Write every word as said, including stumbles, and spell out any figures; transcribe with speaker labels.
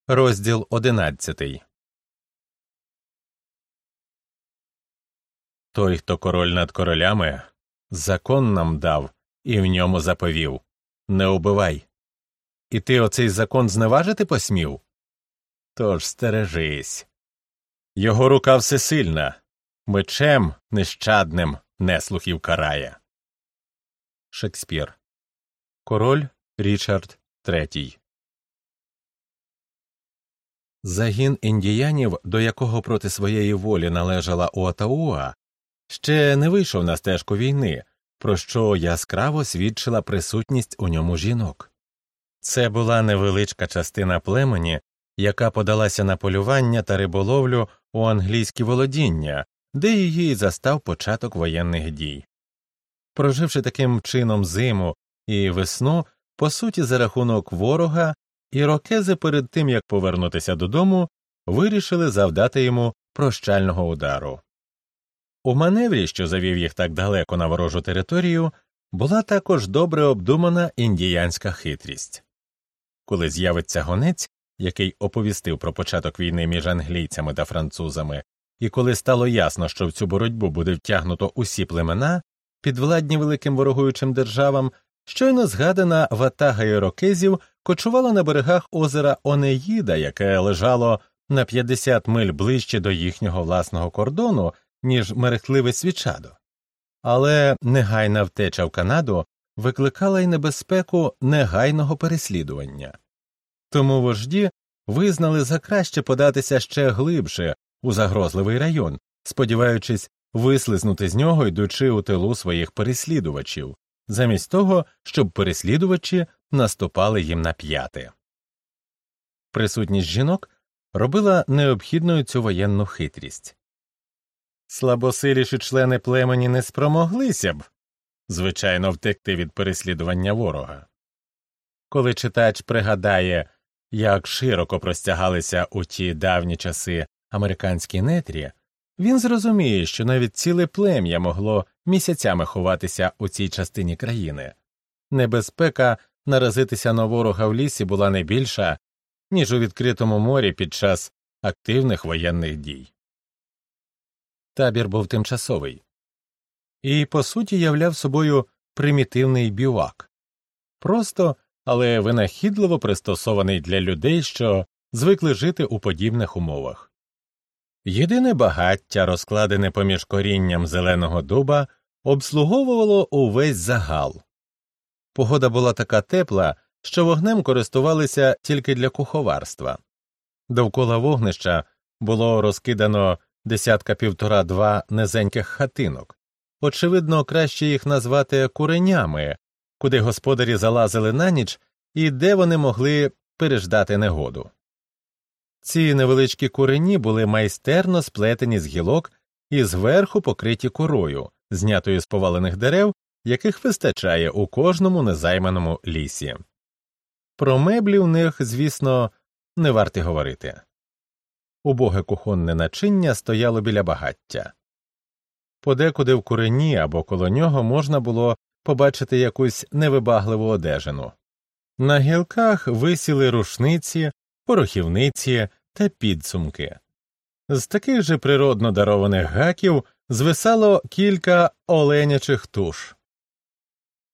Speaker 1: Розділ одинадцятий. Той, хто король над королями, закон нам дав і в ньому заповів – не убивай. І ти оцей закон зневажити посмів? Тож стережись. Його рука всесильна, мечем нещадним неслухів карає. Шекспір. Король Річард третій. Загін індіянів, до якого проти своєї волі належала Уатауа, ще не вийшов на стежку війни, про що яскраво свідчила присутність у ньому жінок. Це була невеличка частина племені, яка подалася на полювання та риболовлю у англійські володіння, де її застав початок воєнних дій. Проживши таким чином зиму і весну, по суті за рахунок ворога, ірокези перед тим, як повернутися додому, вирішили завдати йому прощального удару. У маневрі, що завів їх так далеко на ворожу територію, була також добре обдумана індіянська хитрість. Коли з'явиться гонець, який оповістив про початок війни між англійцями та французами, і коли стало ясно, що в цю боротьбу буде втягнуто усі племена, підвладні великим ворогуючим державам, щойно згадана ватага ірокезів кочувала на берегах озера Онеїда, яке лежало на п'ятдесят миль ближче до їхнього власного кордону, ніж мерехтливе Свічадо. Але негайна втеча в Канаду викликала й небезпеку негайного переслідування. Тому вожді визнали за краще податися ще глибше у загрозливий район, сподіваючись вислизнути з нього, йдучи у тилу своїх переслідувачів, замість того, щоб переслідувачі наступали їм на п'яти. Присутність жінок робила необхідною цю воєнну хитрість. Слабосиліші члени племені не спромоглися б, звичайно, втекти від переслідування ворога. Коли читач пригадає, як широко простягалися у ті давні часи американські нетрі, він зрозуміє, що навіть ціле плем'я могло місяцями ховатися у цій частині країни. Небезпека наразитися на ворога в лісі була не більша, ніж у відкритому морі під час активних воєнних дій. Табір був тимчасовий і, по суті, являв собою примітивний бівак. Просто, але винахідливо пристосований для людей, що звикли жити у подібних умовах. Єдине багаття, розкладене поміж корінням зеленого дуба, обслуговувало увесь загал. Погода була така тепла, що вогнем користувалися тільки для куховарства. Довкола вогнища було розкидано десятка-півтора-два низеньких хатинок. Очевидно, краще їх назвати куренями, куди господарі залазили на ніч і де вони могли переждати негоду. Ці невеличкі курені були майстерно сплетені з гілок і зверху покриті корою, знятою з повалених дерев, яких вистачає у кожному незайманому лісі. Про меблі в них, звісно, не варто говорити. Убоге кухонне начиння стояло біля багаття. Подекуди в курені або коло нього можна було побачити якусь невибагливу одежину. На гілках висіли рушниці, порохівниці та підсумки. З таких же природно дарованих гаків звисало кілька оленячих туш.